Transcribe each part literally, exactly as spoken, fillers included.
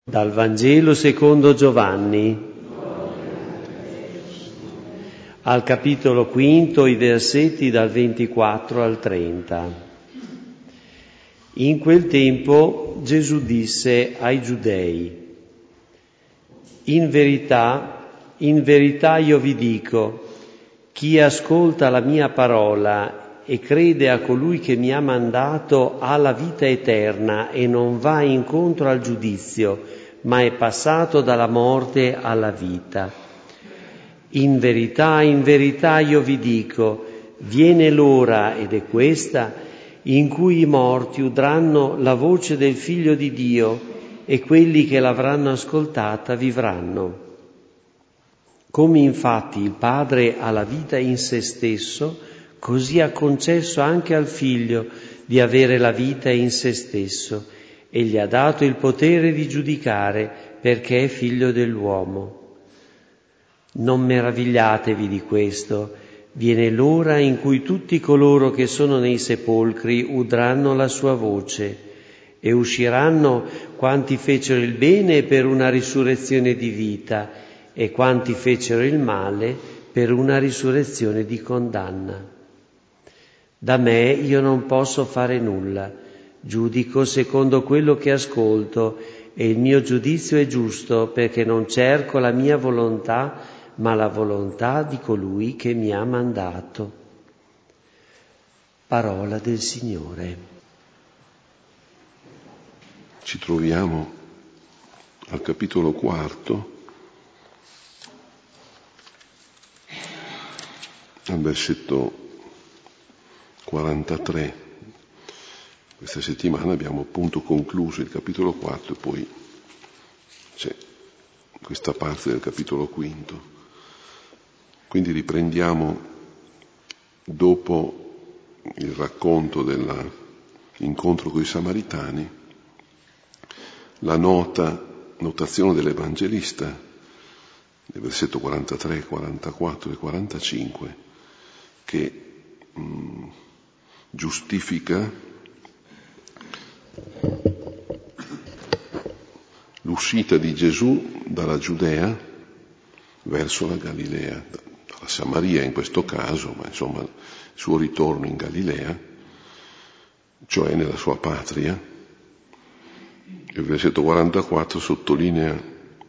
Dal Vangelo secondo Giovanni, al capitolo quinto, i versetti dal ventiquattro al trenta. In quel tempo Gesù disse ai Giudei: In verità, in verità io vi dico, chi ascolta la mia parola e crede a colui che mi ha mandato ha la vita eterna e non va incontro al giudizio, ma è passato dalla morte alla vita. In verità, in verità io vi dico, viene l'ora, ed è questa, in cui i morti udranno la voce del Figlio di Dio e quelli che l'avranno ascoltata vivranno. Come infatti il Padre ha la vita in se stesso, così ha concesso anche al Figlio di avere la vita in se stesso e gli ha dato il potere di giudicare perché è Figlio dell'uomo. Non meravigliatevi di questo, viene l'ora in cui tutti coloro che sono nei sepolcri udranno la sua voce e usciranno quanti fecero il bene per una risurrezione di vita e quanti fecero il male per una risurrezione di condanna. Da me io non posso fare nulla, giudico secondo quello che ascolto e il mio giudizio è giusto perché non cerco la mia volontà ma la volontà di colui che mi ha mandato. Parola del Signore. Ci troviamo al capitolo quarto, al versetto quarantatré. Questa settimana abbiamo appunto concluso il capitolo quarto e poi c'è questa parte del capitolo quinto. Quindi riprendiamo dopo il racconto dell'incontro con i Samaritani la nota, notazione dell'Evangelista nel versetto quarantatré, quarantaquattro e quarantacinque che mh, giustifica l'uscita di Gesù dalla Giudea verso la Galilea, dalla Samaria in questo caso, ma insomma il suo ritorno in Galilea, cioè nella sua patria. Il versetto quarantaquattro sottolinea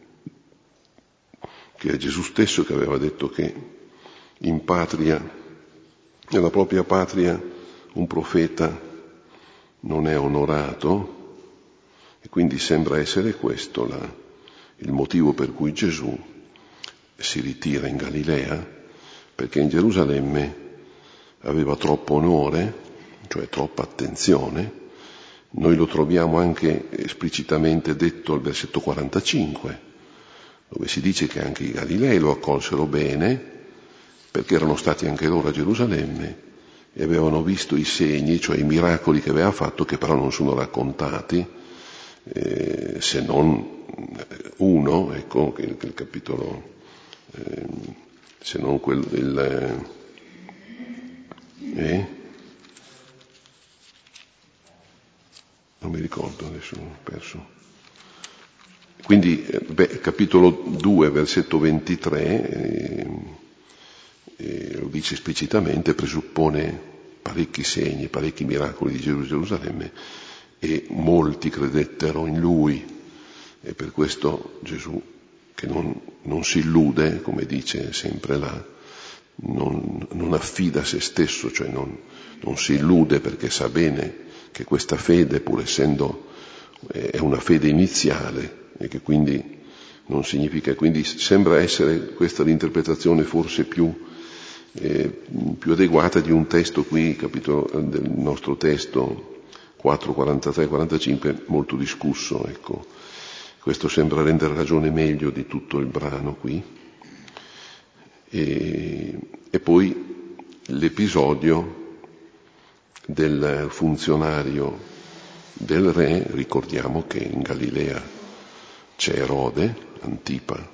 che è Gesù stesso che aveva detto che in patria, nella propria patria, un profeta non è onorato, e quindi sembra essere questo la, il motivo per cui Gesù si ritira in Galilea, perché in Gerusalemme aveva troppo onore, cioè troppa attenzione. Noi lo troviamo anche esplicitamente detto al versetto quarantacinque, dove si dice che anche i Galilei lo accolsero bene, perché erano stati anche loro a Gerusalemme e avevano visto i segni, cioè i miracoli che aveva fatto, che però non sono raccontati, eh, se non uno, ecco, che il, che il capitolo, eh, se non quel, il, eh, non mi ricordo adesso, ho perso. Quindi, eh, beh, capitolo due, versetto ventitré, eh, eh, lo dice esplicitamente, presuppone parecchi segni, parecchi miracoli di Gerusalemme, e molti credettero in lui, e per questo Gesù, che non, non si illude, come dice sempre là, non, non affida se stesso, cioè non, non si illude perché sa bene che questa fede, pur essendo, è una fede iniziale, e che quindi non significa, quindi sembra essere questa l'interpretazione forse più, eh, più adeguata di un testo qui, capitolo del nostro testo quattro, quarantatré, quarantacinque, molto discusso, ecco. Questo sembra rendere ragione meglio di tutto il brano qui. E, e poi l'episodio del funzionario del re, ricordiamo che in Galilea c'è Erode, Antipa,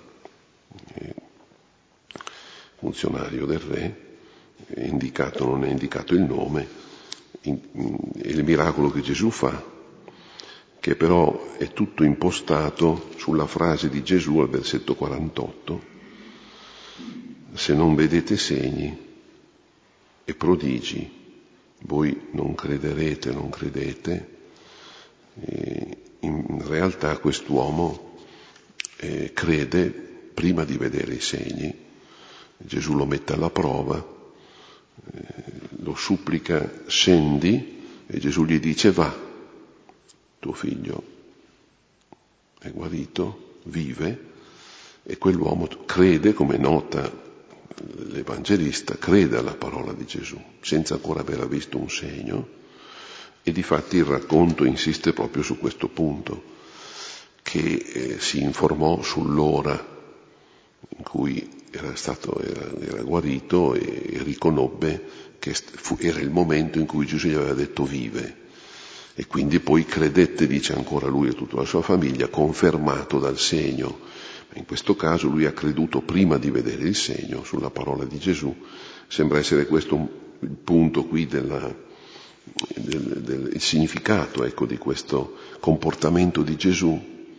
funzionario del re, è indicato, non è indicato il nome, in, in, il miracolo che Gesù fa, che che però è tutto impostato sulla frase di Gesù al versetto quarantotto: se non vedete segni e prodigi, voi non crederete, non credete. E in realtà quest'uomo eh, crede prima di vedere i segni. Gesù lo mette alla prova, eh, lo supplica: scendi, e Gesù gli dice: va, tuo figlio è guarito, vive. E quell'uomo crede, come nota l'Evangelista, crede alla parola di Gesù, senza ancora aver visto un segno. E difatti il racconto insiste proprio su questo punto, che eh, si informò sull'ora in cui era stato, era, era guarito, e riconobbe che fu, era il momento in cui Gesù gli aveva detto vive, e quindi poi credette, dice ancora lui e tutta la sua famiglia, confermato dal segno. In questo caso lui ha creduto prima di vedere il segno sulla parola di Gesù. Sembra essere questo il punto qui della Del, del, il significato, ecco, di questo comportamento di Gesù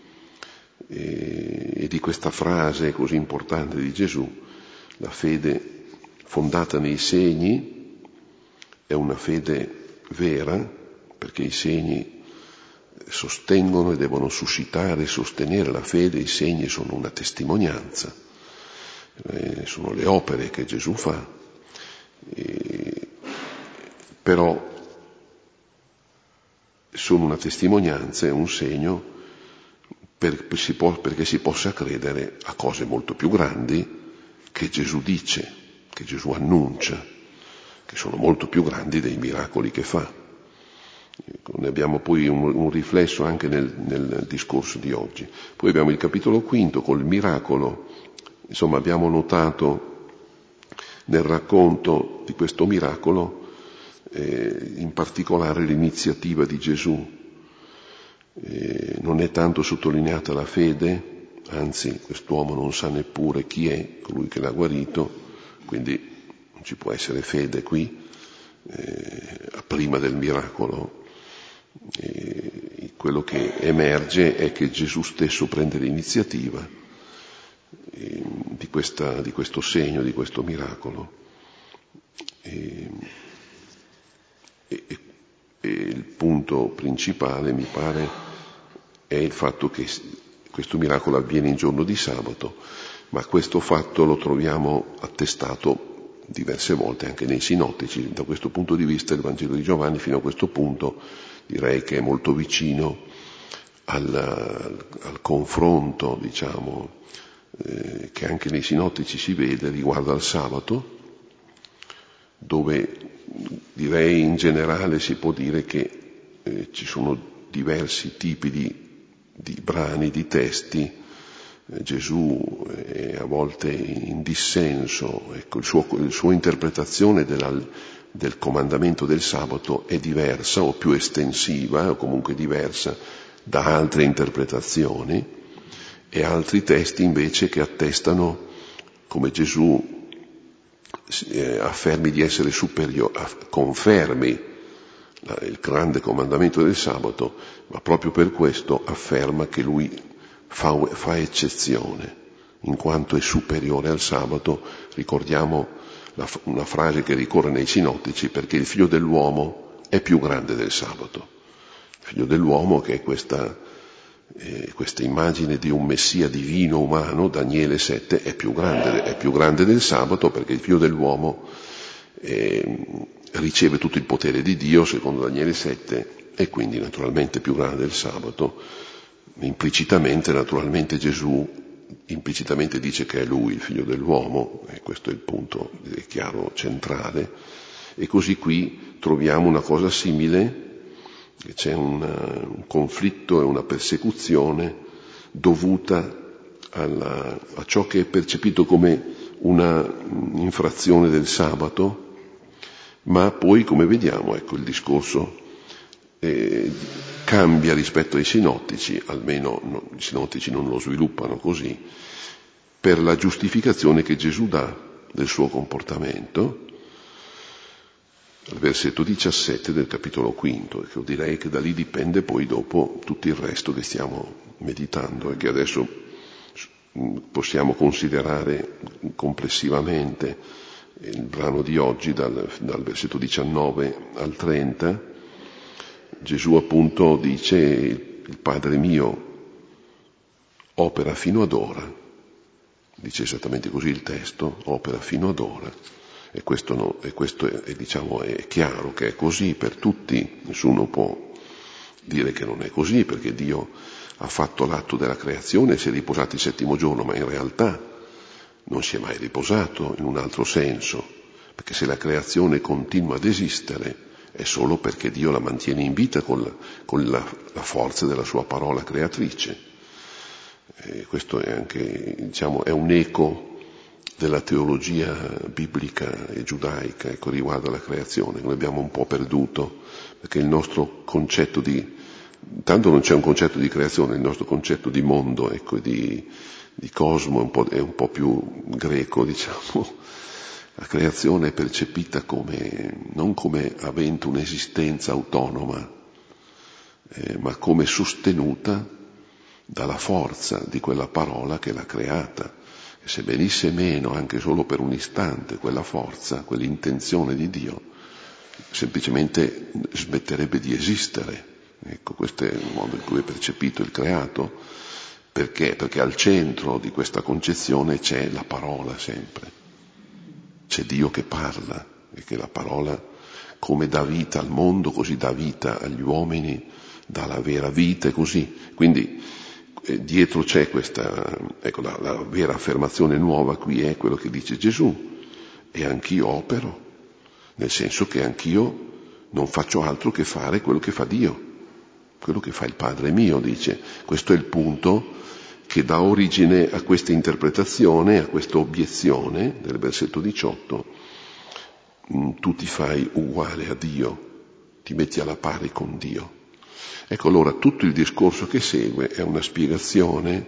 e, e di questa frase così importante di Gesù: la fede fondata nei segni è una fede vera, perché i segni sostengono e devono suscitare e sostenere la fede. I segni sono una testimonianza, eh, sono le opere che Gesù fa, eh, però sono una testimonianza e un segno per, per si può, perché si possa credere a cose molto più grandi che Gesù dice, che Gesù annuncia, che sono molto più grandi dei miracoli che fa. Ecco, ne abbiamo poi un, un riflesso anche nel, nel discorso di oggi. Poi abbiamo il capitolo quinto col miracolo. Insomma, abbiamo notato nel racconto di questo miracolo Eh, in particolare l'iniziativa di Gesù. Eh, non è tanto sottolineata la fede, anzi quest'uomo non sa neppure chi è colui che l'ha guarito, quindi non ci può essere fede qui, eh, prima del miracolo. Eh, quello che emerge è che Gesù stesso prende l'iniziativa eh, di, questa, di questo segno, di questo miracolo. Eh, E, e il punto principale, mi pare, è il fatto che questo miracolo avviene in giorno di sabato, ma questo fatto lo troviamo attestato diverse volte anche nei sinottici. Da questo punto di vista il Vangelo di Giovanni fino a questo punto direi che è molto vicino al, al, al confronto, diciamo, eh, che anche nei sinottici si vede riguardo al sabato, dove direi in generale si può dire che eh, ci sono diversi tipi di, di brani, di testi. Eh, Gesù è a volte in dissenso, ecco, il suo, la sua interpretazione della, del comandamento del sabato è diversa o più estensiva o comunque diversa da altre interpretazioni, e altri testi invece che attestano come Gesù Eh, affermi di essere superiore, confermi la, il grande comandamento del sabato, ma proprio per questo afferma che lui fa, fa eccezione, in quanto è superiore al sabato. Ricordiamo la, una frase che ricorre nei sinottici: perché il figlio dell'uomo è più grande del sabato. Il figlio dell'uomo, che è questa Eh, questa immagine di un messia divino umano, Daniele sette, è più grande, è più grande del sabato, perché il figlio dell'uomo eh, riceve tutto il potere di Dio, secondo Daniele sette, e quindi naturalmente più grande del sabato. Implicitamente, naturalmente, Gesù implicitamente dice che è lui il figlio dell'uomo, e questo è il punto, è chiaro, centrale. E così qui troviamo una cosa simile. C'è un, un conflitto e una persecuzione dovuta alla, a ciò che è percepito come una infrazione del sabato, ma poi, come vediamo, ecco, il discorso eh, cambia rispetto ai sinottici, almeno no, i sinottici non lo sviluppano così, per la giustificazione che Gesù dà del suo comportamento, al versetto diciassette del capitolo quinto, e che direi che da lì dipende poi dopo tutto il resto che stiamo meditando e che adesso possiamo considerare complessivamente. Il brano di oggi, dal, dal versetto diciannove al trenta, Gesù appunto dice: il Padre mio opera fino ad ora, dice esattamente così il testo, opera fino ad ora, e questo, no, e questo è, è, diciamo, è chiaro che è così per tutti, nessuno può dire che non è così, perché Dio ha fatto l'atto della creazione e si è riposato il settimo giorno, ma in realtà non si è mai riposato in un altro senso, perché se la creazione continua ad esistere è solo perché Dio la mantiene in vita con la, con la, la forza della sua parola creatrice. E questo è anche, diciamo, è un eco della teologia biblica e giudaica, ecco, riguardo alla creazione. Noi abbiamo un po' perduto, perché il nostro concetto di, tanto non c'è un concetto di creazione, il nostro concetto di mondo, ecco, di, di cosmo è un po', è un po' più greco, diciamo. La creazione è percepita come, non come avente un'esistenza autonoma, eh, ma come sostenuta dalla forza di quella parola che l'ha creata. E se venisse meno anche solo per un istante quella forza, quell'intenzione di Dio, semplicemente smetterebbe di esistere. Ecco, questo è il modo in cui è percepito il creato. Perché? Perché al centro di questa concezione c'è la parola sempre. C'è Dio che parla, e che la parola, come dà vita al mondo, così dà vita agli uomini, dà la vera vita e così. Quindi eh, dietro c'è questa, ecco, la, la vera affermazione nuova qui è quello che dice Gesù: e anch'io opero, nel senso che anch'io non faccio altro che fare quello che fa Dio, quello che fa il Padre mio, dice. Questo è il punto che dà origine a questa interpretazione, a questa obiezione del versetto diciotto: tu ti fai uguale a Dio, ti metti alla pari con Dio. Ecco, allora tutto il discorso che segue è una spiegazione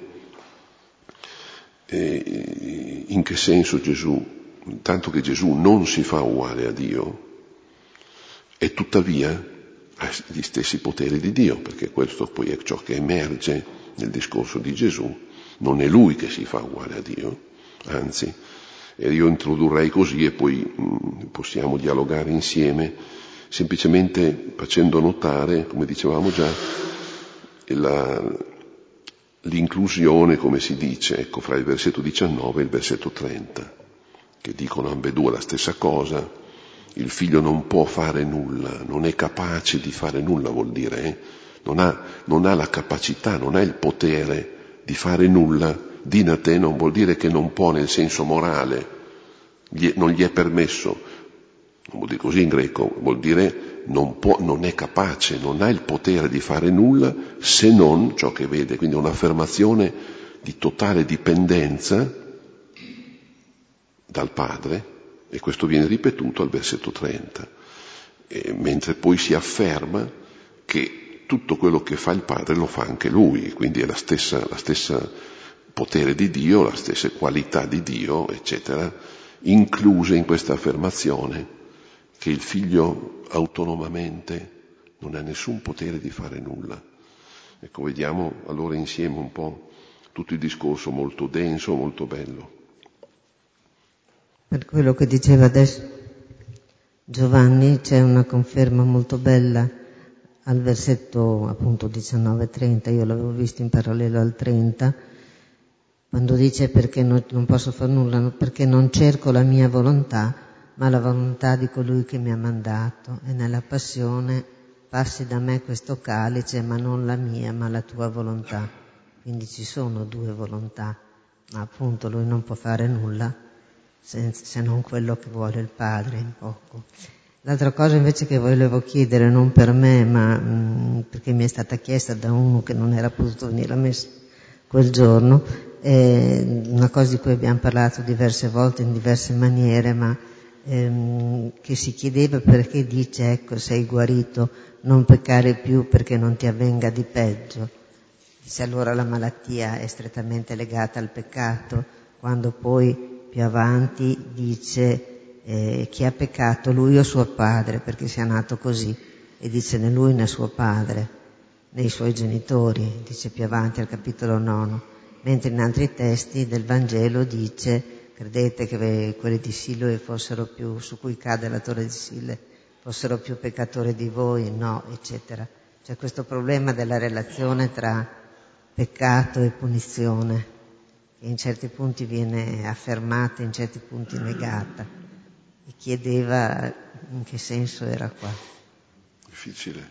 eh, in che senso Gesù, tanto che Gesù non si fa uguale a Dio, e tuttavia ha gli stessi poteri di Dio, perché questo poi è ciò che emerge nel discorso di Gesù. Non è lui che si fa uguale a Dio, anzi, e io introdurrei così e poi mh, possiamo dialogare insieme, semplicemente facendo notare, come dicevamo già, la, l'inclusione, come si dice, ecco, fra il versetto diciannove e il versetto trenta, che dicono ambedue la stessa cosa. Il figlio non può fare nulla, non è capace di fare nulla, vuol dire, eh? non, ha, non ha la capacità, non ha il potere di fare nulla. Dinate non vuol dire che non può nel senso morale, gli è, non gli è permesso, non vuol dire così in greco, vuol dire non può, non è capace, non ha il potere di fare nulla se non ciò che vede, quindi un'affermazione di totale dipendenza dal Padre. E questo viene ripetuto al versetto trenta, e mentre poi si afferma che tutto quello che fa il Padre lo fa anche Lui, quindi è la stessa, la stessa potere di Dio, la stessa qualità di Dio, eccetera, incluse in questa affermazione che il Figlio autonomamente non ha nessun potere di fare nulla. Ecco, vediamo allora insieme un po' tutto il discorso molto denso, molto bello. Per quello che diceva adesso Giovanni c'è una conferma molto bella al versetto appunto diciannove trenta, io l'avevo visto in parallelo al trenta, quando dice perché non, non posso fare nulla, perché non cerco la mia volontà, ma la volontà di colui che mi ha mandato, e nella passione passi da me questo calice, ma non la mia, ma la tua volontà. Quindi ci sono due volontà, ma appunto lui non può fare nulla se non quello che vuole il Padre, in poco. L'altra cosa invece che volevo chiedere, non per me, ma mh, perché mi è stata chiesta da uno che non era potuto venire a messa quel giorno, è una cosa di cui abbiamo parlato diverse volte in diverse maniere, ma ehm, che si chiedeva perché dice, ecco, sei guarito, non peccare più perché non ti avvenga di peggio. Se allora la malattia è strettamente legata al peccato, quando poi più avanti dice eh, chi ha peccato, lui o suo padre, perché sia nato così, e dice né lui né suo padre, né i suoi genitori, dice più avanti al capitolo nono, mentre in altri testi del Vangelo dice credete che quelli di Siloe fossero più, su cui cade la torre di Sile, fossero più peccatori di voi, no, eccetera. C'è questo problema della relazione tra peccato e punizione, che in certi punti viene affermata, in certi punti negata, e chiedeva in che senso era qua. Difficile.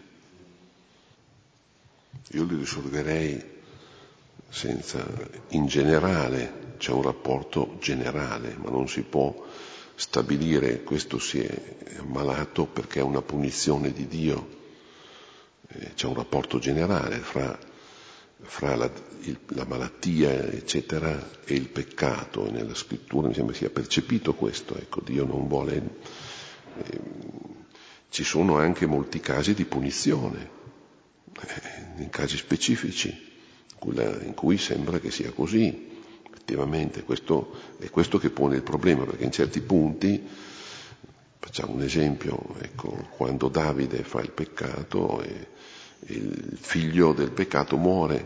Io li risolverei senza, in generale, c'è un rapporto generale, ma non si può stabilire questo si è ammalato perché è una punizione di Dio. Eh, c'è un rapporto generale fra, fra la, il, la malattia, eccetera, e il peccato. E nella scrittura mi sembra sia percepito questo. Ecco, Dio non vuole. Eh, ci sono anche molti casi di punizione, eh, in casi specifici, in cui sembra che sia così. Effettivamente questo è questo che pone il problema, perché in certi punti, facciamo un esempio, ecco, quando Davide fa il peccato e, e il figlio del peccato muore,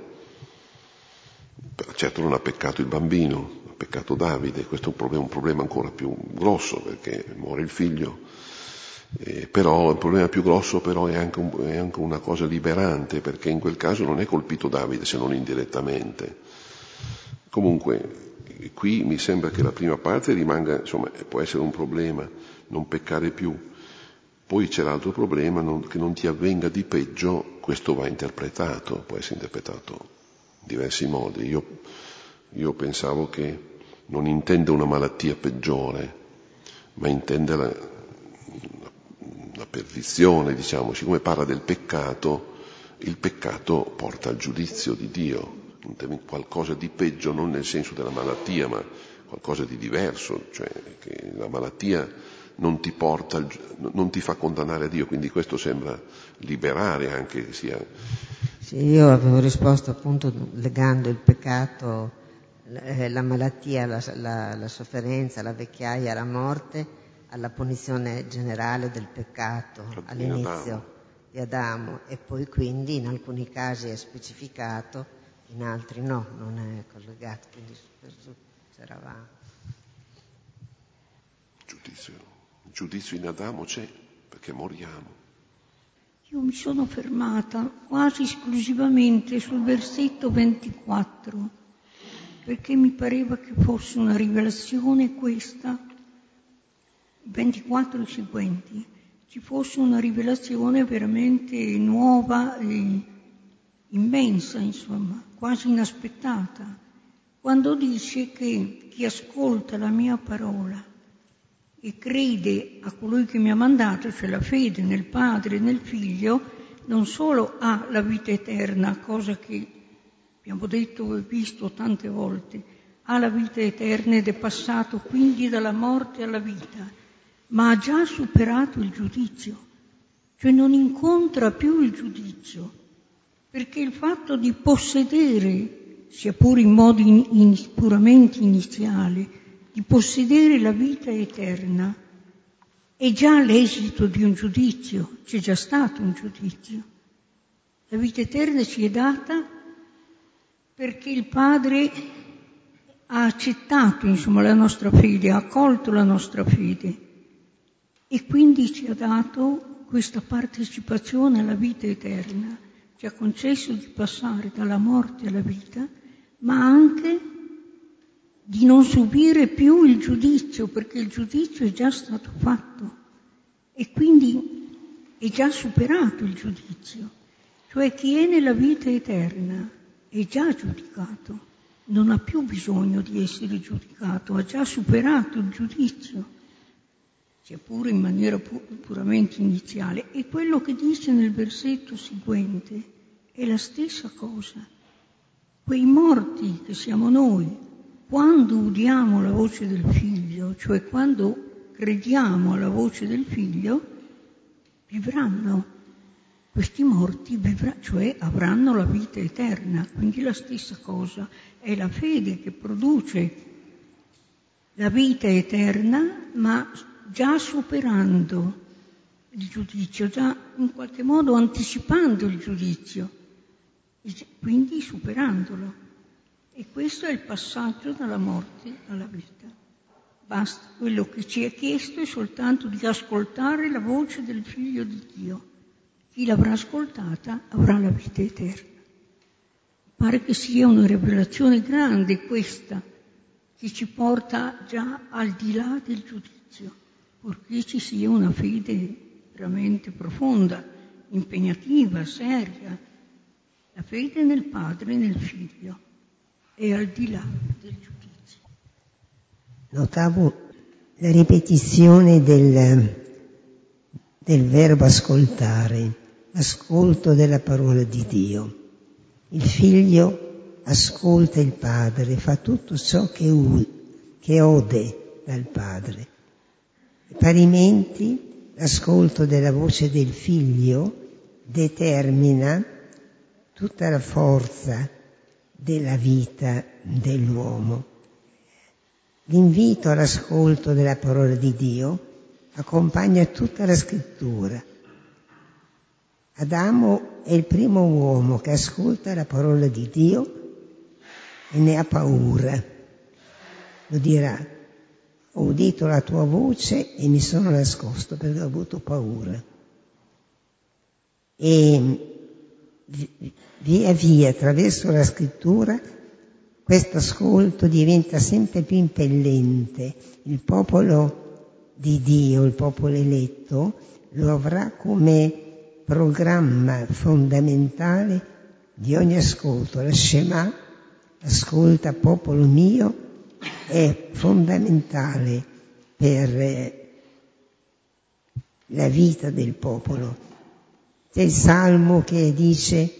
certo non ha peccato il bambino, ha peccato Davide, questo è un problema, un problema ancora più grosso perché muore il figlio, eh, però il problema più grosso però è anche, un, è anche una cosa liberante, perché in quel caso non è colpito Davide se non indirettamente. Comunque, qui mi sembra che la prima parte rimanga, insomma, può essere un problema, non peccare più. Poi c'è l'altro problema, non, che non ti avvenga di peggio, questo va interpretato, può essere interpretato in diversi modi. Io, io pensavo che non intende una malattia peggiore, ma intende la, la perdizione, diciamo, siccome parla del peccato, il peccato porta al giudizio di Dio. Qualcosa di peggio, non nel senso della malattia, ma qualcosa di diverso, cioè che la malattia non ti porta, non ti fa condannare a Dio, quindi questo sembra liberare anche che sia. Sì, io avevo risposto appunto legando il peccato, la malattia, la, la, la sofferenza, la vecchiaia, la morte, alla punizione generale del peccato all'inizio Adamo. di Adamo, e poi quindi in alcuni casi è specificato, in altri no, non è collegato, quindi per su c'eravamo. Giudizio, giudizio in Adamo c'è, perché moriamo. Io mi sono fermata quasi esclusivamente sul versetto ventiquattro, perché mi pareva che fosse una rivelazione questa, ventiquattro e seguenti, ci fosse una rivelazione veramente nuova e immensa, insomma, quasi inaspettata, quando dice che chi ascolta la mia parola e crede a colui che mi ha mandato, cioè la fede nel Padre e nel Figlio, non solo ha la vita eterna, cosa che abbiamo detto e visto tante volte, ha la vita eterna ed è passato quindi dalla morte alla vita, ma ha già superato il giudizio, cioè non incontra più il giudizio, perché il fatto di possedere, sia pure in modo in, in, puramente iniziale, di possedere la vita eterna è già l'esito di un giudizio, c'è già stato un giudizio. La vita eterna ci è data perché il Padre ha accettato, insomma, la nostra fede, ha accolto la nostra fede e quindi ci ha dato questa partecipazione alla vita eterna, ci ha concesso di passare dalla morte alla vita, ma anche di non subire più il giudizio, perché il giudizio è già stato fatto e quindi è già superato il giudizio. Cioè chi è nella vita eterna è già giudicato, non ha più bisogno di essere giudicato, ha già superato il giudizio, sia pure in maniera pu- puramente iniziale. E quello che dice nel versetto seguente è la stessa cosa. Quei morti che siamo noi, quando udiamo la voce del Figlio, cioè quando crediamo alla voce del Figlio, vivranno. Questi morti vivranno, cioè avranno la vita eterna. Quindi la stessa cosa, è la fede che produce la vita eterna, ma già superando il giudizio, già in qualche modo anticipando il giudizio, quindi superandolo. E questo è il passaggio dalla morte alla vita. Basta, quello che ci è chiesto è soltanto di ascoltare la voce del Figlio di Dio. Chi l'avrà ascoltata avrà la vita eterna. Pare che sia una rivelazione grande questa, che ci porta già al di là del giudizio, purché ci sia una fede veramente profonda, impegnativa, seria, la fede nel Padre e nel Figlio, è al di là del giudizio. Notavo la ripetizione del, del verbo ascoltare, l'ascolto della parola di Dio. Il Figlio ascolta il Padre, fa tutto ciò che, u, che ode dal Padre. E parimenti l'ascolto della voce del Figlio determina tutta la forza della vita dell'uomo. L'invito all'ascolto della parola di Dio accompagna tutta la Scrittura. Adamo è il primo uomo che ascolta la parola di Dio e ne ha paura. Lo dirà: ho udito la tua voce e mi sono nascosto perché ho avuto paura. E via via, attraverso la Scrittura, questo ascolto diventa sempre più impellente. Il popolo di Dio, il popolo eletto, lo avrà come programma fondamentale di ogni ascolto. La Shema, ascolta popolo mio, è fondamentale per la vita del popolo. C'è il Salmo che dice: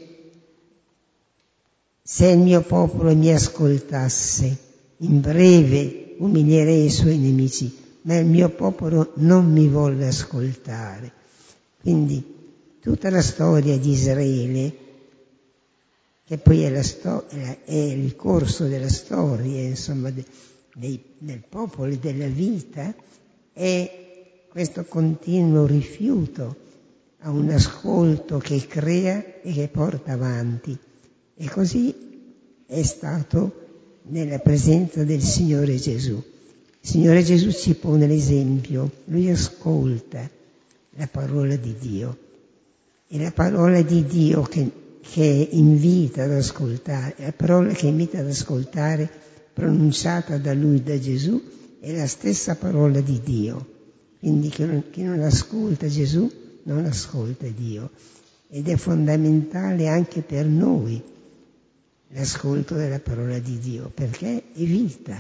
se il mio popolo mi ascoltasse, in breve umilierei i suoi nemici, ma il mio popolo non mi volle ascoltare. Quindi tutta la storia di Israele, che poi è, la sto- è il corso della storia, insomma, de- dei, del popolo e della vita, è questo continuo rifiuto a un ascolto che crea e che porta avanti. E così è stato nella presenza del Signore Gesù. Il Signore Gesù ci pone l'esempio, Lui ascolta la parola di Dio. E la parola di Dio che, che invita ad ascoltare, la parola che invita ad ascoltare pronunciata da Lui, da Gesù, è la stessa parola di Dio. Quindi chi non, chi non ascolta Gesù non ascolta Dio. Ed è fondamentale anche per noi l'ascolto della parola di Dio, perché è vita.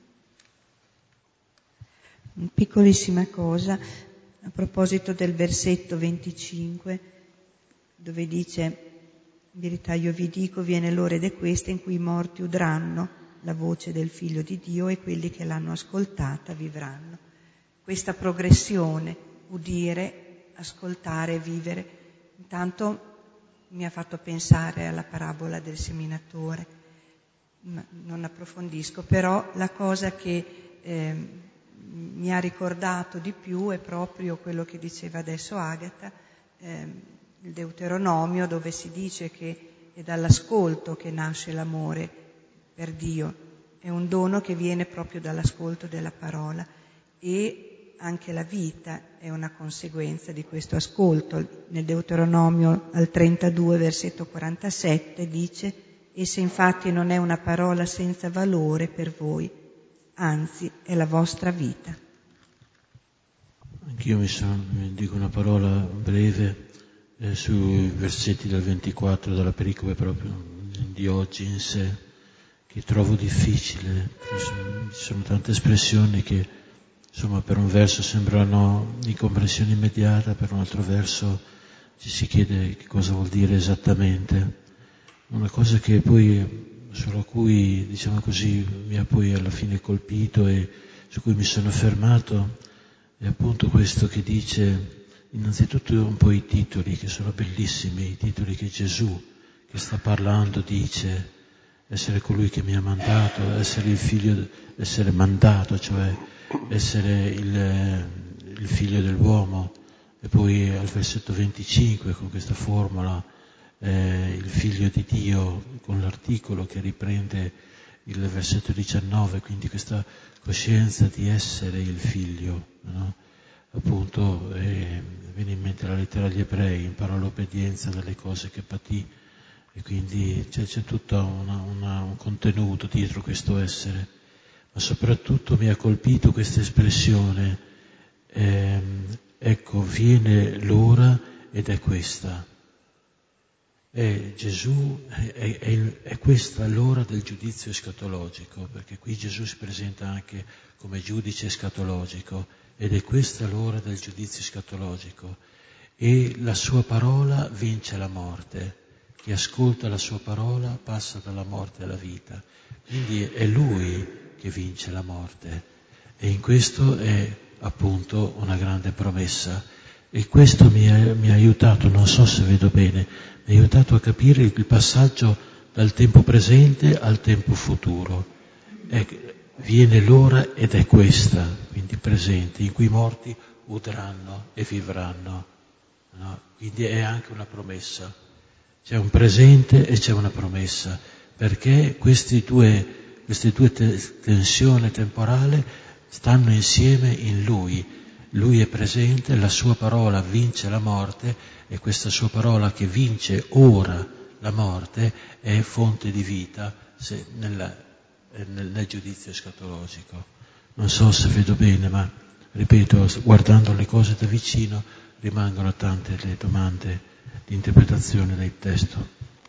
Piccolissima cosa, a proposito del versetto venticinque, dove dice: in verità io vi dico, viene l'ora ed è questa in cui i morti udranno la voce del Figlio di Dio e quelli che l'hanno ascoltata vivranno. Questa progressione, udire, ascoltare, vivere, intanto mi ha fatto pensare alla parabola del seminatore. Non approfondisco, però la cosa che eh, mi ha ricordato di più è proprio quello che diceva adesso Agata, eh, il Deuteronomio, dove si dice che è dall'ascolto che nasce l'amore per Dio, è un dono che viene proprio dall'ascolto della parola, e anche la vita è una conseguenza di questo ascolto. Nel Deuteronomio al trentadue, versetto quarantasette, dice: essa infatti non è una parola senza valore per voi, anzi è la vostra vita. Anch'io mi, sono, mi dico una parola breve eh, sui versetti del ventiquattro della pericope proprio di oggi in sé, che trovo difficile. Ci sono tante espressioni che, insomma, per un verso sembrano di comprensione immediata, per un altro verso ci si chiede che cosa vuol dire esattamente. Una cosa che poi, sulla cui, diciamo così, mi ha poi alla fine colpito e su cui mi sono fermato, è appunto questo che dice, innanzitutto un po' i titoli, che sono bellissimi, i titoli che Gesù, che sta parlando, dice: essere colui che mi ha mandato, essere il figlio, essere mandato, cioè essere il, il figlio dell'uomo, e poi al versetto venticinque con questa formula eh, il figlio di Dio, con l'articolo che riprende il versetto diciannove, quindi questa coscienza di essere il figlio, no? Appunto eh, viene in mente la lettera agli ebrei, imparò l'obbedienza dalle cose che patì, e quindi c'è, c'è tutto una, una, un contenuto dietro questo essere. Ma soprattutto mi ha colpito questa espressione, ehm, ecco, viene l'ora ed è questa. E Gesù, è, è, è questa l'ora del giudizio escatologico, perché qui Gesù si presenta anche come giudice escatologico, ed è questa l'ora del giudizio escatologico. E la sua parola vince la morte. Chi ascolta la sua parola passa dalla morte alla vita. Quindi è Lui che vince la morte. E in questo è appunto una grande promessa. E questo mi ha, mi ha aiutato, non so se vedo bene, mi ha aiutato a capire il passaggio dal tempo presente al tempo futuro. E viene l'ora ed è questa, quindi presente, in cui i morti udranno e vivranno. No? Quindi è anche una promessa. C'è un presente e c'è una promessa, perché questi due, queste due te- tensioni temporali stanno insieme in Lui. Lui è presente, la sua parola vince la morte, e questa sua parola che vince ora la morte è fonte di vita se nella, nel, nel giudizio escatologico. Non so se vedo bene, ma ripeto, guardando le cose da vicino rimangono tante le domande di interpretazione del testo.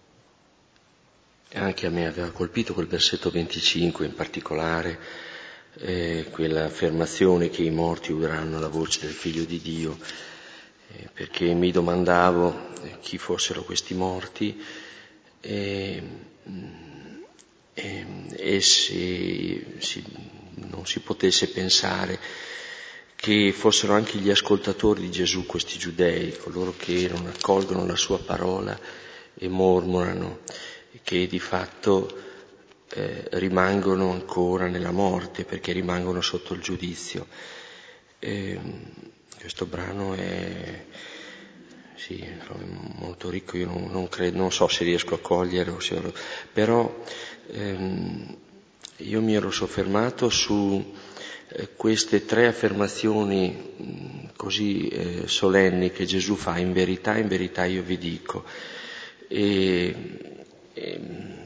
E anche a me aveva colpito quel versetto venticinque in particolare, eh, quella affermazione che i morti udranno la voce del Figlio di Dio, eh, perché mi domandavo eh, chi fossero questi morti eh, eh, e se si, non si potesse pensare che fossero anche gli ascoltatori di Gesù, questi giudei, coloro che non accolgono la sua parola e mormorano, che di fatto eh, rimangono ancora nella morte, perché rimangono sotto il giudizio. E, questo brano è, sì, è molto ricco, io non, non, credo, non so se riesco a cogliere, se, però ehm, io mi ero soffermato su queste tre affermazioni così eh, solenni che Gesù fa: in verità, in verità io vi dico. E, e,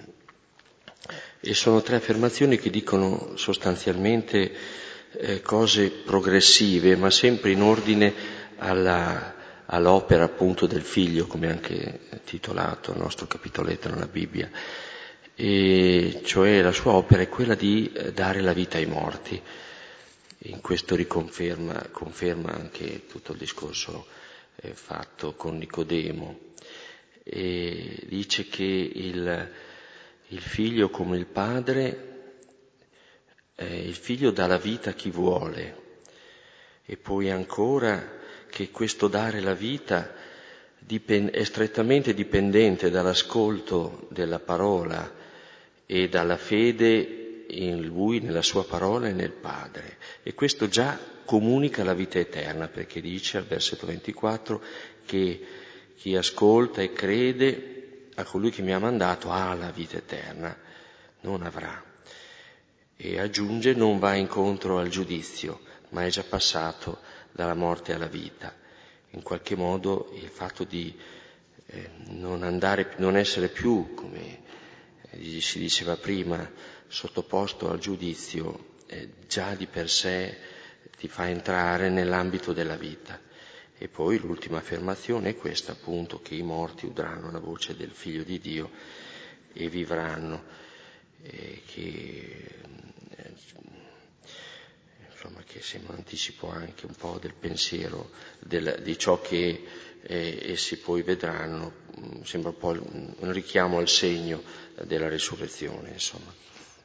e sono tre affermazioni che dicono sostanzialmente eh, cose progressive, ma sempre in ordine alla, all'opera appunto del Figlio, come anche titolato il nostro capitoletto nella Bibbia. E cioè la sua opera è quella di dare la vita ai morti. In questo riconferma conferma anche tutto il discorso eh, fatto con Nicodemo, e dice che il, il figlio come il padre, eh, il figlio dà la vita a chi vuole, e poi ancora che questo dare la vita dipende, è strettamente dipendente dall'ascolto della parola e dalla fede in Lui, nella sua parola e nel Padre. E questo già comunica la vita eterna, perché dice al versetto ventiquattro che chi ascolta e crede a colui che mi ha mandato ha la vita eterna, non avrà. E aggiunge: non va incontro al giudizio, ma è già passato dalla morte alla vita. In qualche modo il fatto di eh, non andare, non essere più, come eh, si diceva prima, sottoposto al giudizio, eh, già di per sé ti fa entrare nell'ambito della vita. E poi l'ultima affermazione è questa, appunto, che i morti udranno la voce del Figlio di Dio e vivranno, eh, che, eh, insomma, che sembra un anticipo anche un po' del pensiero del, di ciò che eh, essi poi vedranno, sembra un po' un richiamo al segno della risurrezione, insomma.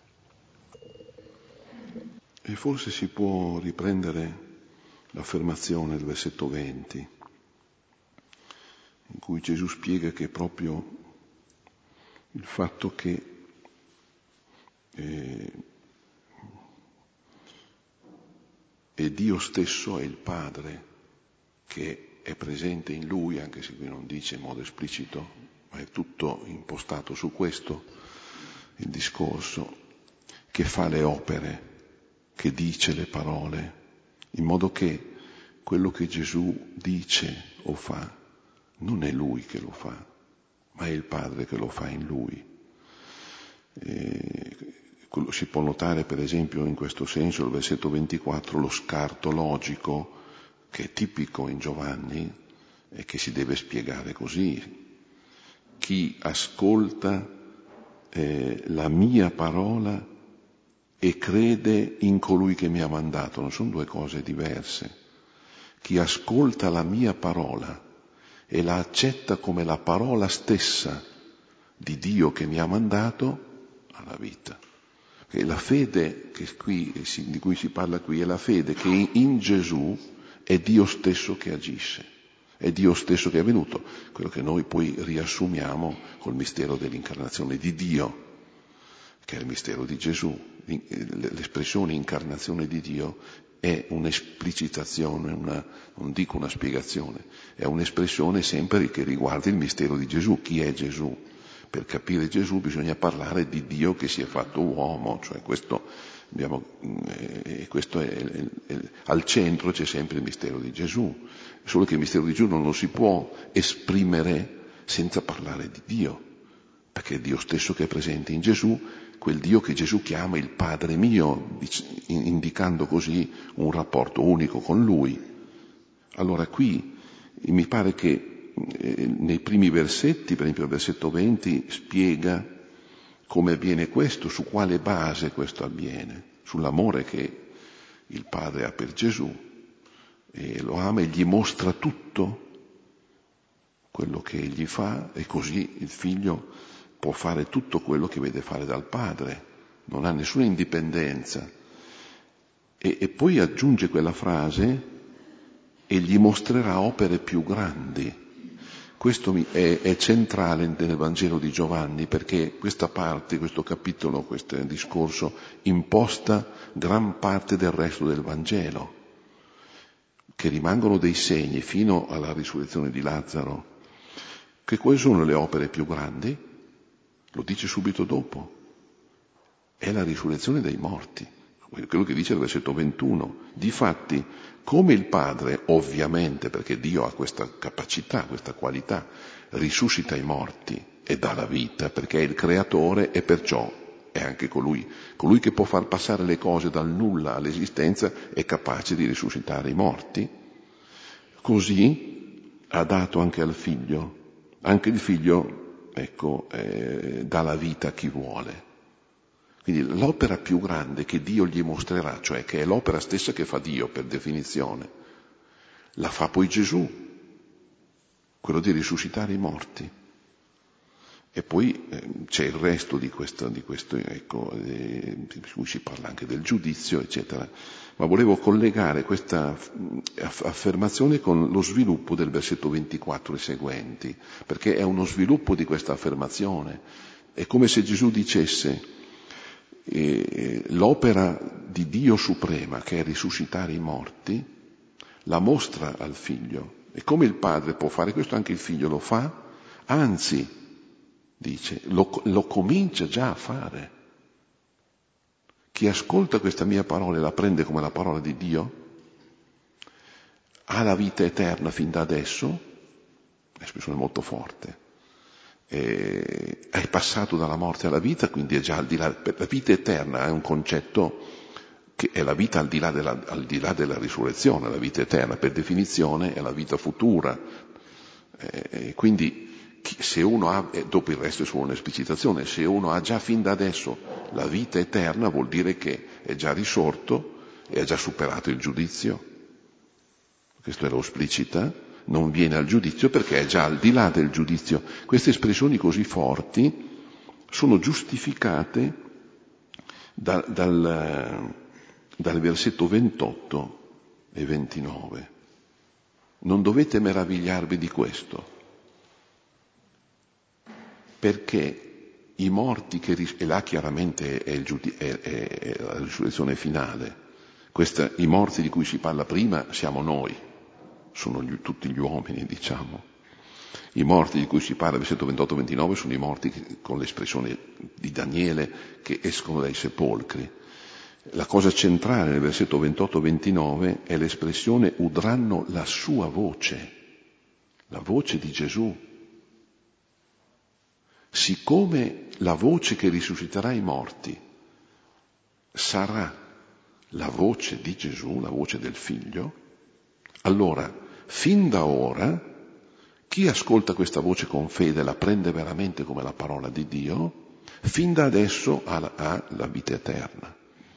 E forse si può riprendere l'affermazione del versetto venti, in cui Gesù spiega che proprio il fatto che eh, è Dio stesso è il Padre che è presente in lui, anche se qui non dice in modo esplicito, ma è tutto impostato su questo, il discorso, che fa le opere, che dice le parole, in modo che quello che Gesù dice o fa non è lui che lo fa, ma è il Padre che lo fa in lui. E si può notare per esempio in questo senso il versetto ventiquattro, lo scarto logico che è tipico in Giovanni e che si deve spiegare così. Chi ascolta eh, la mia parola e crede in colui che mi ha mandato, non sono due cose diverse. Chi ascolta la mia parola e la accetta come la parola stessa di Dio che mi ha mandato, ha la vita. E la fede che qui, di cui si parla qui è la fede che in Gesù è Dio stesso che agisce, è Dio stesso che è venuto, quello che noi poi riassumiamo col mistero dell'incarnazione di Dio, che è il mistero di Gesù. L'espressione incarnazione di Dio è un'esplicitazione, una, non dico una spiegazione, è un'espressione sempre che riguarda il mistero di Gesù. Chi è Gesù? Per capire Gesù bisogna parlare di Dio che si è fatto uomo, cioè questo, abbiamo, eh, questo è, è, è, al centro c'è sempre il mistero di Gesù, solo che il mistero di Gesù non lo si può esprimere senza parlare di Dio, perché è Dio stesso che è presente in Gesù, quel Dio che Gesù chiama il Padre mio, indicando così un rapporto unico con Lui. Allora qui mi pare che nei primi versetti, per esempio il versetto venti, spiega come avviene questo, su quale base questo avviene, sull'amore che il Padre ha per Gesù, e lo ama e gli mostra tutto quello che egli fa, e così il figlio può fare tutto quello che vede fare dal Padre, non ha nessuna indipendenza. E, e poi aggiunge quella frase, e gli mostrerà opere più grandi. Questo è, è centrale nel Vangelo di Giovanni, perché questa parte, questo capitolo, questo discorso imposta gran parte del resto del Vangelo, che rimangono dei segni fino alla risurrezione di Lazzaro. Che quali sono le opere più grandi? Lo dice subito dopo. È la risurrezione dei morti. Quello che dice il versetto ventuno. Difatti, come il Padre, ovviamente, perché Dio ha questa capacità, questa qualità, risuscita i morti e dà la vita, perché è il creatore e perciò è anche colui, colui che può far passare le cose dal nulla all'esistenza, è capace di risuscitare i morti. Così ha dato anche al figlio, anche il figlio, ecco, eh, dà la vita a chi vuole. Quindi l'opera più grande che Dio gli mostrerà, cioè che è l'opera stessa che fa Dio per definizione, la fa poi Gesù, quello di risuscitare i morti. E poi eh, c'è il resto di questo, di questo ecco, eh, di cui si parla anche del giudizio, eccetera. Ma volevo collegare questa affermazione con lo sviluppo del versetto ventiquattro e seguenti, perché è uno sviluppo di questa affermazione. È come se Gesù dicesse: E l'opera di Dio suprema, che è risuscitare i morti, la mostra al figlio. E come il padre può fare questo, anche il figlio lo fa, anzi, dice, lo, lo comincia già a fare. Chi ascolta questa mia parola e la prende come la parola di Dio, ha la vita eterna fin da adesso, l'espressione è molto forte, Eh, è passato dalla morte alla vita, quindi è già al di là. La vita eterna è un concetto che è la vita al di là della, al di là della risurrezione. La vita eterna per definizione è la vita futura, eh, quindi se uno ha, eh, dopo il resto è solo un'esplicitazione, se uno ha già fin da adesso la vita eterna vuol dire che è già risorto e ha già superato il giudizio. Questo è lo esplicita. Non viene al giudizio perché è già al di là del giudizio. Queste espressioni così forti sono giustificate da, dal, dal versetto ventotto e ventinove. Non dovete meravigliarvi di questo, perché i morti che, e là chiaramente è, il giudi- è, è, è la risurrezione finale, Questa, i morti di cui si parla prima siamo noi, sono gli, tutti gli uomini, diciamo. I morti di cui si parla, versetto ventotto ventinove, sono i morti che, con l'espressione di Daniele, che escono dai sepolcri. La cosa centrale nel versetto ventotto ventinove è l'espressione udranno la sua voce, la voce di Gesù. Siccome la voce che risusciterà i morti sarà la voce di Gesù, la voce del Figlio, allora, fin da ora, chi ascolta questa voce con fede la prende veramente come la parola di Dio, fin da adesso ha la, ha la vita eterna.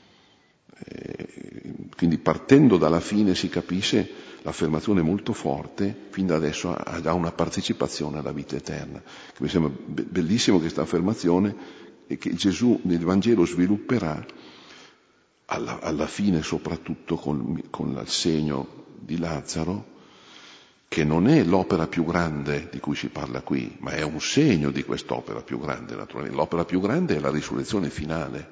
Eh, quindi partendo dalla fine si capisce l'affermazione molto forte, fin da adesso ha già una partecipazione alla vita eterna. Che mi sembra bellissimo questa affermazione e che Gesù nel Vangelo svilupperà alla, alla fine, soprattutto con, con il segno di Lazzaro, che non è l'opera più grande di cui si parla qui, ma è un segno di quest'opera più grande, naturalmente. L'opera più grande è la risurrezione finale,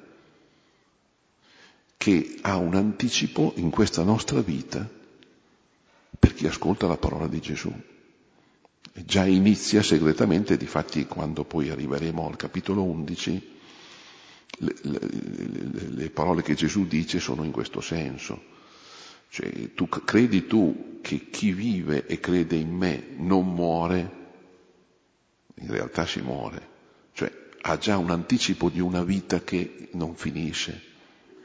che ha un anticipo in questa nostra vita per chi ascolta la parola di Gesù. E già inizia segretamente, difatti quando poi arriveremo al capitolo undici, le, le, le, le parole che Gesù dice sono in questo senso. Cioè, tu credi tu che chi vive e crede in me non muore? In realtà si muore. Cioè, ha già un anticipo di una vita che non finisce.